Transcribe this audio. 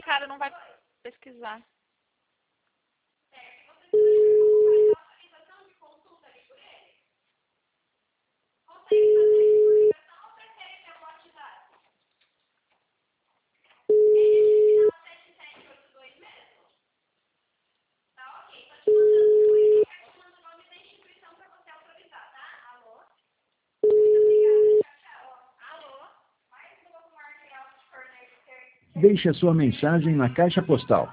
cara não vai pesquisar. Deixe a sua mensagem na caixa postal